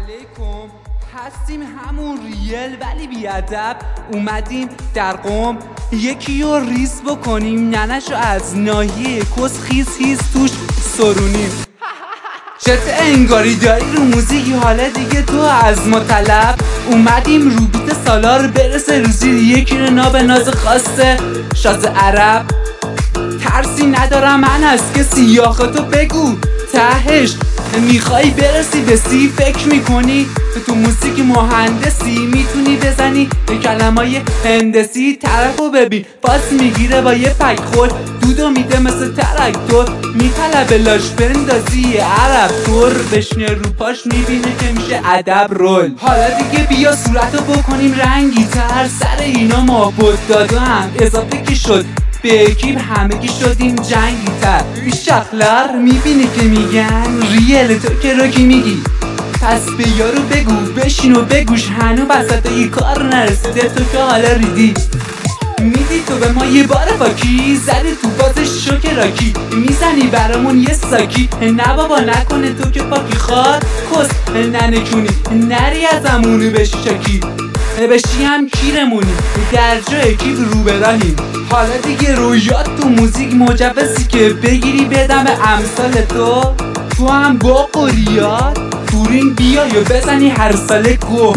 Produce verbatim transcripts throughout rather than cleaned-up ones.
علیکم، هستیم همون ریل ولی بیادب. اومدیم در قم یکی رو ریس بکنیم، ننشو از ناحیه کس خیز خیز توش سرونیم. چت انگاری داری رو موزیکی، حالا دیگه تو از ما طلب. اومدیم رو بیت سالار برسه روزی، یکی رو ناب ناز خواسته شاز عرب. ترسی ندارم من از کسی، یاختو بگو تهش میخوای برسی به سی. فکر میکنی تو موسیقی مهندسی میتونی بزنی به کلمای هندسی. طرفو ببین پاس میگیره با یه پک خود، دودو میده مثل تراکتور، میطلبه لاش بندازی عرب طور. بشنه رو پاش میبینه که میشه ادب رول. حالا دیگه بیا صورتو بکنیم رنگی تر، سر اینا ما بود دادا هم اضافه که شد به اکیب، همگی شدیم جنگی تر. شخلر میبینی که میگن ریل، تو که رو کی میگی؟ پس به یارو بگو بشین و بگوش، هنو بسطه ای کار نرسیده تو که حالا ریدی. میدی تو به ما یه بار پاکی، زدی تو بازش شوک راکی، میزنی برامون یه ساکی. نه بابا نکنه تو که پاکی خواد کس ننکونی، نری از امونو بشی شاکی بشی هم کیرمونی، در جای کیب رو براهیم. حالا دیگه رویات تو موزیک مجوزی که بگیری بدم امثال تو. تو هم با قریات تورین بیا یا بزنی هر ساله گو.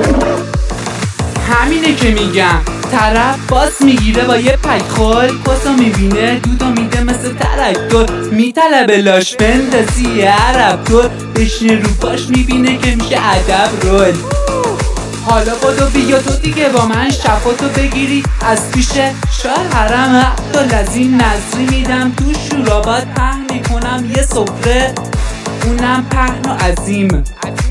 همینه که میگم طرف باز میگیره با یه پک خول، کسو میبینه دودو میده مثل تراکتور، میطلبه لاش بندازی عرب طور. بشینه رو پاش میبینه که میشه ادب رول. حالا بدو بیا تو دیگه با من شفاتو بگیری از پیش شاه حرم. حتی لذین نظری میدم تو شورابات پهن میکنم یه سفره، اونم پهن و عظیم.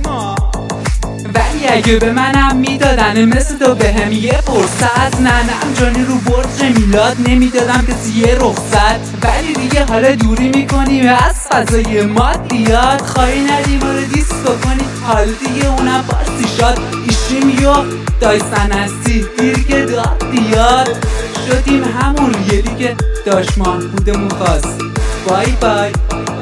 ولی اگه به منم میدادن مثل تو بهم یه فرصت، ننم جانی رو برج میلاد نمیدادم کسی یه رخصت. ولی دیگه حالا دوری میکنیم از فضای مادیات، خواهی ندیم رو دیست بکنی حالا دیگه اونم پارسی شاد. ایشیم یو دایستن هستی دیر که داد دیاد، شدیم همون ریلی که داشت محبودمون خواست. بای بای.